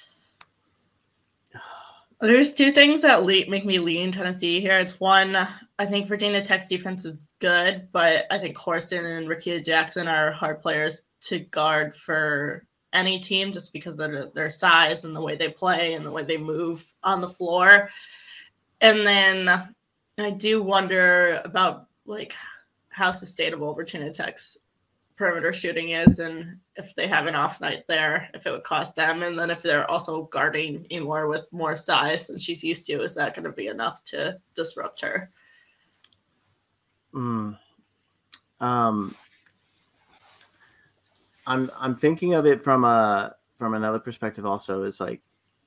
S3: There's two things that le- make me lean Tennessee here. It's one, I think Virginia Tech's defense is good, but I think Horston and Rickea Jackson are hard players to guard for any team just because of their size and the way they play and the way they move on the floor. And then I do wonder about like how sustainable Virginia Tech's perimeter shooting is and if they have an off night there, if it would cost them. And then if they're also guarding Amore with more size than she's used to, is that going to be enough to disrupt her?
S5: Mm. Um, I'm I'm thinking of it from a from another perspective also is like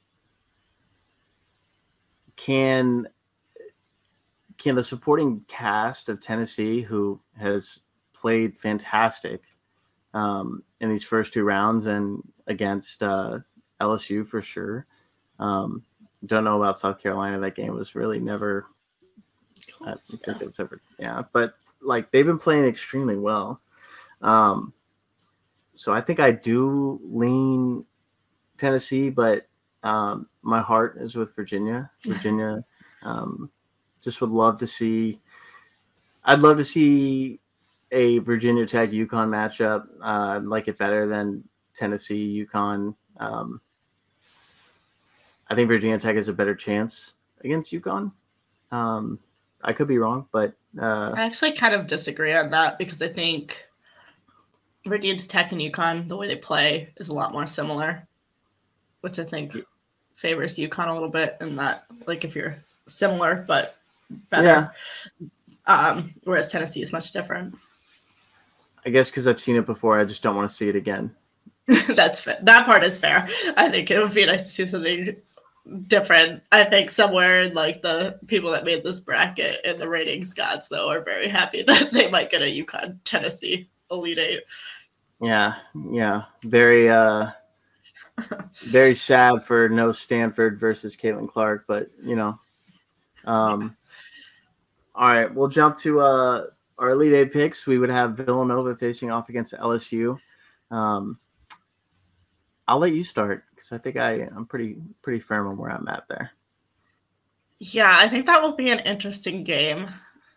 S5: can can the supporting cast of Tennessee who has played fantastic um, in these first two rounds and against uh, L S U for sure. Um, don't know about South Carolina. That game was really never. I don't think it was ever. Yeah, but like they've been playing extremely well. Um, so I think I do lean Tennessee, but um, my heart is with Virginia. Virginia, um, just would love to see. I'd love to see a Virginia Tech UConn matchup. Uh, I'd like it better than Tennessee UConn. Um, I think Virginia Tech has a better chance against UConn. Um, I could be wrong, but uh,
S3: I actually kind of disagree on that because I think Virginia Tech and UConn, the way they play, is a lot more similar, which I think favors UConn a little bit. In that, like, if you're similar but better, yeah. um, whereas Tennessee is much different.
S5: I guess because I've seen it before, I just don't want to see it again.
S3: That's fair. That part is fair. I think it would be nice to see something different. I think somewhere in like the people that made this bracket and the ratings gods, though, are very happy that they might get a UConn Tennessee Elite Eight.
S5: Yeah, yeah. Very, uh, very sad for no Stanford versus Caitlin Clark, but you know. Um, all right, we'll jump to uh, our Elite Eight picks. We would have Villanova facing off against L S U. Um, I'll let you start because I think I, I'm pretty pretty firm on where I'm at there.
S3: Yeah, I think that will be an interesting game.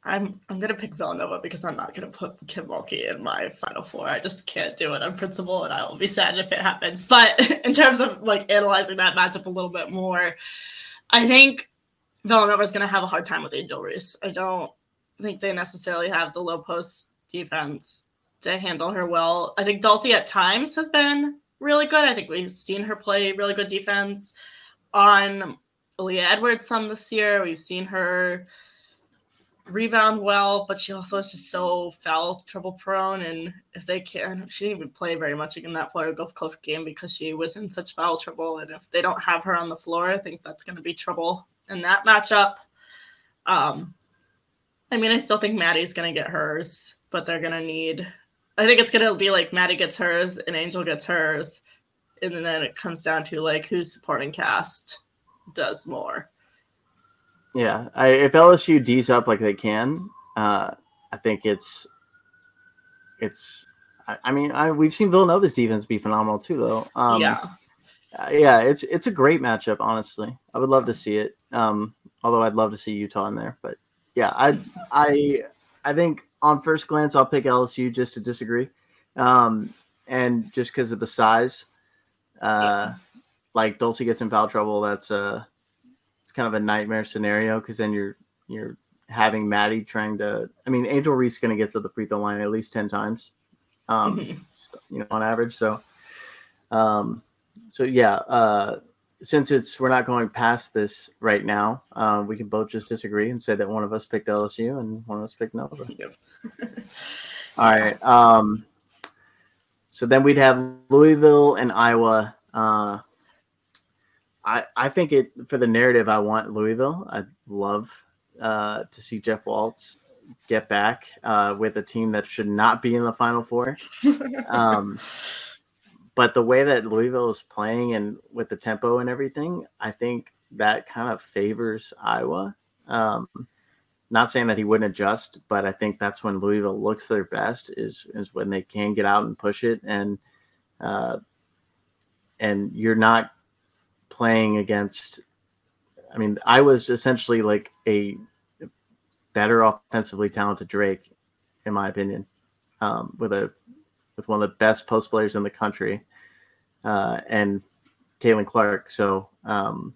S3: I'm I'm gonna pick Villanova because I'm not gonna put Kim Mulkey in my Final Four. I just can't do it on principle, and I will be sad if it happens. But in terms of like analyzing that matchup a little bit more, I think Villanova is gonna have a hard time with Angel Reese. I don't think they necessarily have the low post defense to handle her well. I think Dulcie at times has been really good. I think we've seen her play really good defense on Aaliyah Edwards some this year. We've seen her rebound well, but she also is just so foul trouble prone. And if they can, she didn't even play very much in that Florida Gulf Coast game because she was in such foul trouble. And if they don't have her on the floor, I think that's going to be trouble in that matchup. Um, I mean, I still think Maddie's going to get hers, but they're going to need, I think it's going to be like Maddie gets hers and Angel gets hers. And then it comes down to like whose supporting cast does more.
S5: Yeah, I, if L S U D's up like they can, uh, I think it's it's. I, I mean, I we've seen Villanova's defense be phenomenal too, though. Um,
S3: yeah,
S5: uh, yeah, it's it's a great matchup. Honestly, I would love to see it. Um, although I'd love to see Utah in there, but yeah, I I I think on first glance I'll pick L S U just to disagree, um, and just because of the size. Uh, yeah. Like Dulcie gets in foul trouble. That's uh it's kind of a nightmare scenario because then you're you're having Maddie trying to. I mean, Angel Reese is going to get to the free throw line at least ten times, um, mm-hmm. you know, on average. So, um, so yeah. Uh, since it's we're not going past this right now, uh, we can both just disagree and say that one of us picked L S U and one of us picked Nova. Yep. All right. Um, so then we'd have Louisville and Iowa. Uh, I, I think it for the narrative, I want Louisville. I'd love uh, to see Jeff Waltz get back uh, with a team that should not be in the Final Four. Um, but the way that Louisville is playing and with the tempo and everything, I think that kind of favors Iowa. Um, not saying that he wouldn't adjust, but I think that's when Louisville looks their best is is when they can get out and push it. And uh, and you're not playing against, I mean, I was essentially like a better offensively talented Drake, in my opinion, um, with a with one of the best post players in the country, uh, and Caitlin Clark. So um,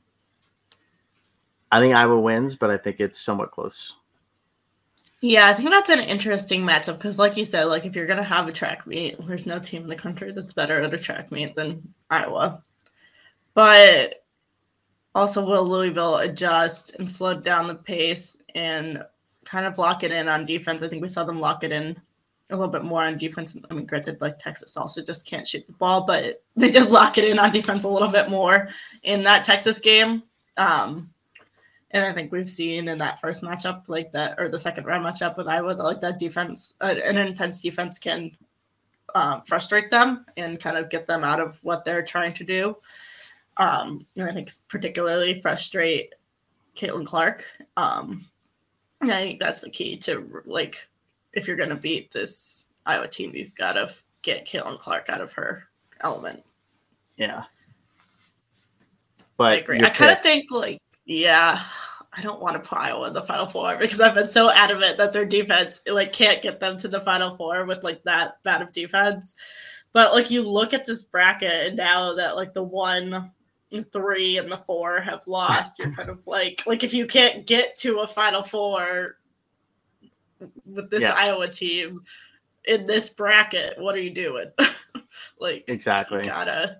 S5: I think Iowa wins, but I think it's somewhat close.
S3: Yeah, I think that's an interesting matchup because, like you said, like if you're gonna have a track meet, there's no team in the country that's better at a track meet than Iowa. But also, will Louisville adjust and slow down the pace and kind of lock it in on defense? I think we saw them lock it in a little bit more on defense. I mean, granted, like Texas also just can't shoot the ball, but they did lock it in on defense a little bit more in that Texas game. Um, and I think we've seen in that first matchup, like that, or the second round matchup with Iowa, that, like that defense, uh, an intense defense can uh, frustrate them and kind of get them out of what they're trying to do. Um, and I think particularly frustrate Caitlin Clark. Um, and I think that's the key to, like, if you're going to beat this Iowa team, you've got to get Caitlin Clark out of her element.
S5: Yeah. But
S3: I agree. I kind of think, like, yeah, I don't want to put Iowa in the Final Four because I've been so adamant that their defense, like, can't get them to the Final Four with, like, that bad of defense. But, like, you look at this bracket and now that, like, the one – three and the four have lost, you're kind of like like if you can't get to a Final Four with this yeah. Iowa team in this bracket, what are you doing? Like
S5: exactly
S3: you gotta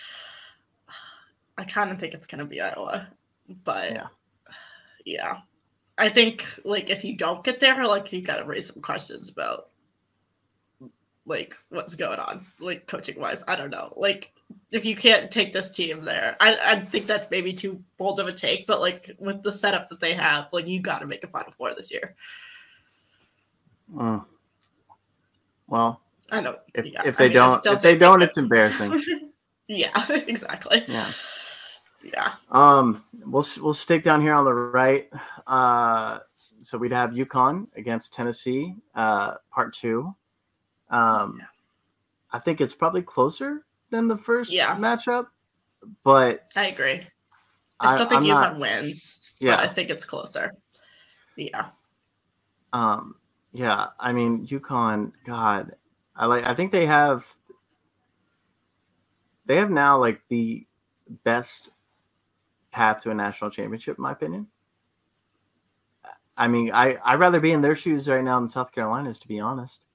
S3: I kind of think it's gonna be Iowa, but yeah yeah I think like if you don't get there, like you gotta raise some questions about like what's going on, like coaching wise. I don't know, like if you can't take this team there, I, I think that's maybe too bold of a take, but like with the setup that they have, like you got to make a Final Four this year.
S5: Uh, well,
S3: I know
S5: if,
S3: yeah.
S5: if they
S3: I mean,
S5: don't, if they don't, it's embarrassing.
S3: Yeah, exactly.
S5: Yeah,
S3: yeah.
S5: Um, we'll we'll stick down here on the right. Uh, so we'd have UConn against Tennessee, uh, part two. Um, yeah. I think it's probably closer than the first
S3: yeah.
S5: matchup, but
S3: I agree. I still I, think
S5: I'm
S3: UConn
S5: not,
S3: wins.
S5: Yeah,
S3: but I think it's closer. Yeah.
S5: Um, yeah, I mean, UConn, God, I like. I think they have. They have now like the best path to a national championship, in my opinion. I mean, I I'd rather be in their shoes right now than South Carolina's, to be honest.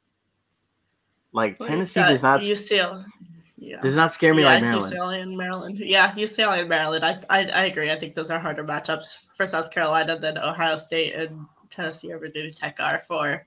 S5: Like
S3: Well,
S5: Tennessee does not
S3: U C L A. Yeah.
S5: does not scare me
S3: yeah,
S5: like Maryland.
S3: U C L A and Maryland. Yeah, U C L A and Maryland. I, I I agree. I think those are harder matchups for South Carolina than Ohio State and Tennessee or Virginia Tech are for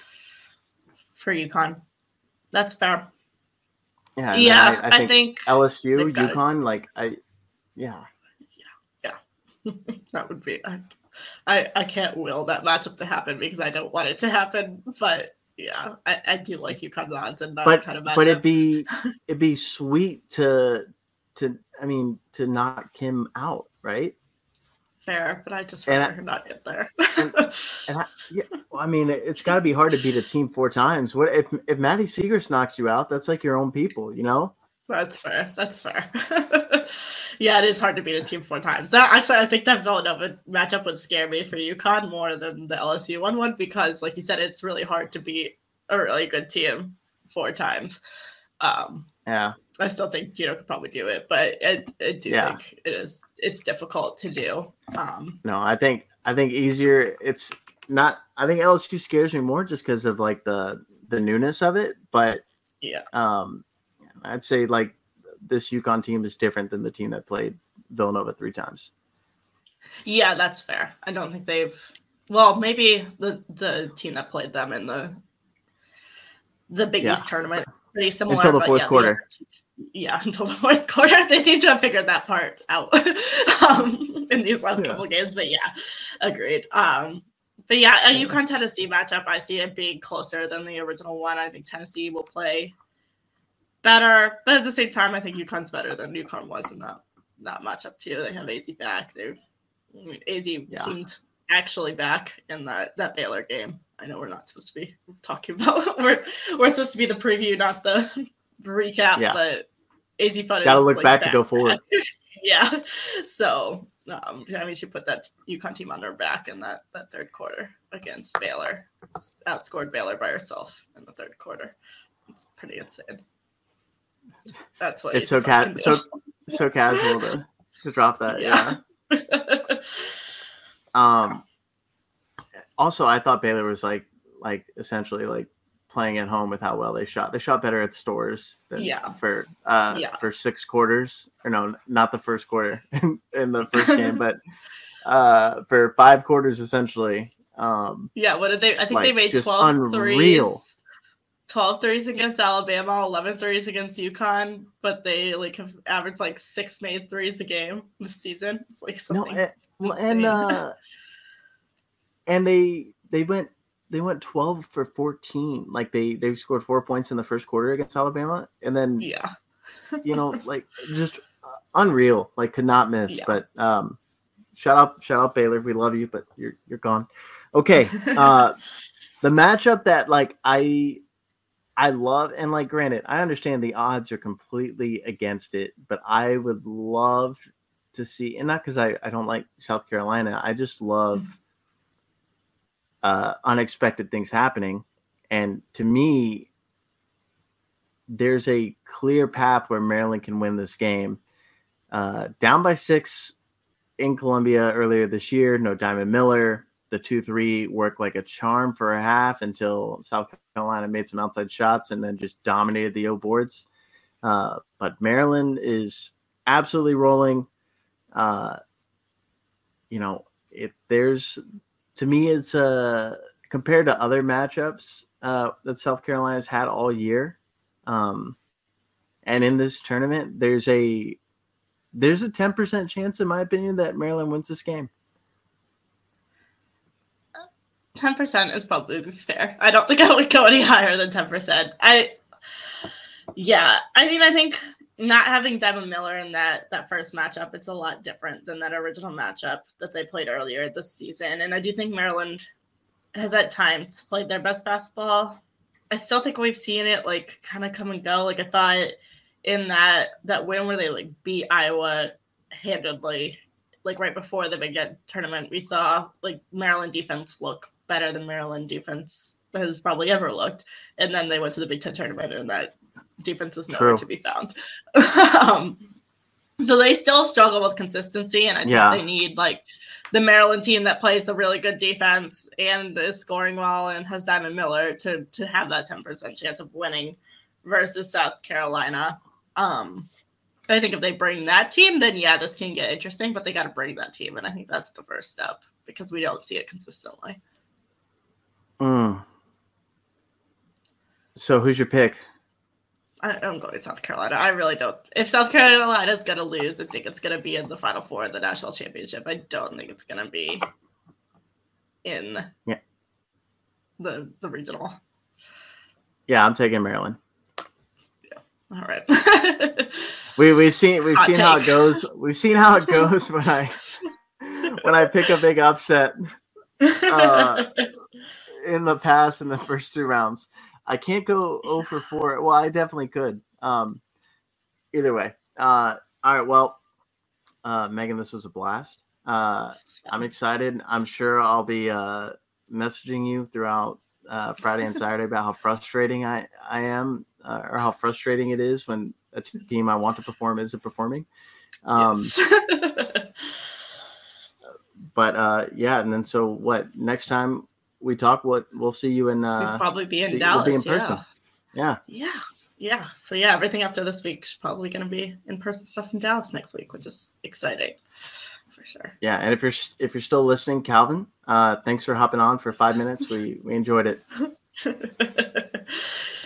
S3: for UConn. That's fair.
S5: Yeah,
S3: yeah.
S5: I, I, think
S3: I think
S5: L S U, UConn,
S3: it.
S5: like I, yeah,
S3: yeah, yeah. That would be. I, I I can't will that matchup to happen because I don't want it to happen, but. Yeah, I, I do like UConn's odds and that
S5: but,
S3: kind of matchup.
S5: But it'd be it'd be sweet to to I mean to knock him out, right?
S3: Fair, but I just rather
S5: I,
S3: not get there.
S5: and, and I, yeah, well, I mean, it's got to be hard to beat a team four times. What if if Maddie Seegers knocks you out? That's like your own people, you know.
S3: That's fair. That's fair. Yeah, it is hard to beat a team four times. That actually, I think that Villanova matchup would scare me for UConn more than the L S U one would because, like you said, it's really hard to beat a really good team four times. Um,
S5: yeah,
S3: I still think Gino could probably do it, but I, I do
S5: yeah.
S3: think it is it's difficult to do. Um,
S5: no, I think I think easier. It's not. I think L S U scares me more just because of like the the newness of it, but
S3: yeah.
S5: Um, I'd say like this UConn team is different than the team that played Villanova three times.
S3: Yeah, that's fair. I don't think they've. Well, maybe the the team that played them in the the Big
S5: yeah.
S3: East tournament pretty similar
S5: until the fourth
S3: yeah,
S5: quarter.
S3: The, yeah, until the fourth quarter, they seem to have figured that part out um, in these last
S5: yeah.
S3: couple of games. But yeah, agreed. Um, but yeah, a UConn Tennessee matchup, I see it being closer than the original one. I think Tennessee will play better, but at the same time, I think UConn's better than UConn was in that that matchup too. They have A Z back. They, I mean, A Z yeah. seemed actually back in that that Baylor game. I know we're not supposed to be talking about we're we're supposed to be the preview, not the recap. Yeah. But A Z fun
S5: gotta
S3: is,
S5: look
S3: like,
S5: back,
S3: back
S5: to go forward.
S3: yeah. So um, I mean, she put that UConn team on her back in that that third quarter against Baylor. Outscored Baylor by herself in the third quarter. It's pretty insane. That's what
S5: it's so ca- so so casual to, to drop that. Yeah. yeah. um. Also, I thought Baylor was like like essentially like playing at home with how well they shot. They shot better at Stores than
S3: yeah.
S5: for uh
S3: yeah.
S5: for six quarters. Or no, not the first quarter in, in the first game, but uh for five quarters essentially. Um.
S3: Yeah. What did they? I think
S5: like,
S3: they made twelve
S5: unreal.
S3: threes. twelve threes against Alabama, eleven threes against UConn, but they like have averaged like six made threes a game this season. It's like something.
S5: No, well, and uh, and they they went they went twelve for fourteen. Like they they scored four points in the first quarter against Alabama, and then
S3: yeah,
S5: you know, like just uh, unreal. Like could not miss. Yeah. But um, shout out shout out Baylor. We love you, but you're you're gone. Okay, uh, the matchup that like I. I love, and like, granted, I understand the odds are completely against it, but I would love to see, and not because I, I don't like South Carolina, I just love uh, unexpected things happening. And to me, there's a clear path where Maryland can win this game. Uh, down by six in Columbia earlier this year, no Diamond Miller. The two three worked like a charm for a half until South Carolina made some outside shots and then just dominated the O boards. Uh, but Maryland is absolutely rolling. Uh, you know, if there's, to me, it's uh, compared to other matchups uh, that South Carolina's had all year. Um, and in this tournament, there's a there's a ten percent chance, in my opinion, that Maryland wins this game.
S3: ten percent is probably fair. I don't think I would go any higher than ten percent. I, yeah, I mean, I think not having Devin Miller in that, that first matchup, it's a lot different than that original matchup that they played earlier this season. And I do think Maryland has at times played their best basketball. I still think we've seen it like kind of come and go. Like I thought in that, that win where they like beat Iowa handedly, like right before the Big Ten tournament, we saw like Maryland defense look better than Maryland defense has probably ever looked. And then they went to the Big Ten tournament, and that defense was nowhere
S5: True.
S3: to be found. um, so they still struggle with consistency, and I think
S5: Yeah.
S3: they need like the Maryland team that plays the really good defense and is scoring well and has Diamond Miller to to have that ten percent chance of winning versus South Carolina. Um, I think if they bring that team, then yeah, this can get interesting, but they got to bring that team. And I think that's the first step because we don't see it consistently.
S5: Mm. So who's your pick?
S3: I, I'm going South Carolina. I really don't. If South Carolina is going to lose, I think it's going to be in the Final Four of the national championship. I don't think it's going to be in
S5: yeah.
S3: the the regional.
S5: Yeah, I'm taking Maryland.
S3: All right.
S5: we we've seen we've
S3: Hot
S5: seen
S3: take.
S5: how it goes. We've seen how it goes when I when I pick a big upset uh, in the past in the first two rounds. I can't go zero for four. Well, I definitely could. Um, either way. Uh, all right. Well, uh, Megan, this was a blast. Uh, I'm excited. I'm sure I'll be uh, messaging you throughout uh, Friday and Saturday about how frustrating I, I am uh, or how frustrating it is when a team I want to perform isn't performing. Um,
S3: Yes.
S5: but uh, yeah. And then so what next time we talk, what we'll see you in, uh,
S3: We'll probably be in
S5: see-
S3: Dallas.
S5: we'll be in
S3: yeah.
S5: person. Yeah.
S3: Yeah. Yeah. So yeah, everything after this week is probably going to be in-person stuff in Dallas next week, which is exciting for sure.
S5: Yeah. And if you're, if you're still listening, Calvin, uh, thanks for hopping on for five minutes. We, we enjoyed it.